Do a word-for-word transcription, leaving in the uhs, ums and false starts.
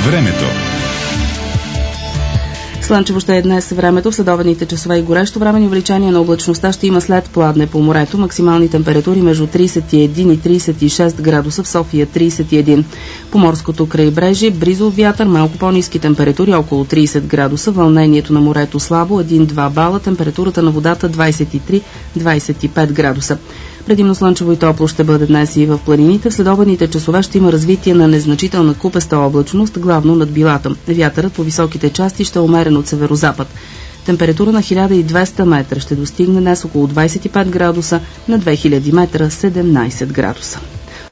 Времето. Слънчево ще е днес времето. В следобедните часове и горещо време и увеличение на облачността ще има след пладне по морето. Максимални температури между тридесет и един и тридесет и шест градуса, в София тридесет и един. По морското крайбрежие бризов вятър, малко по-ниски температури, около тридесет градуса. Вълнението на морето слабо, един-два бала. Температурата на водата двадесет и три до двадесет и пет градуса. Предимно слънчево и топло ще бъде днес и в планините. В следобедните часове ще има развитие на незначителна купеста облачност, главно над билата. Вятърът по високите части ще е умерен от северозапад. Температура на хиляда и двеста метра ще достигне днес около двадесет и пет градуса, на две хиляди метра седемнадесет градуса.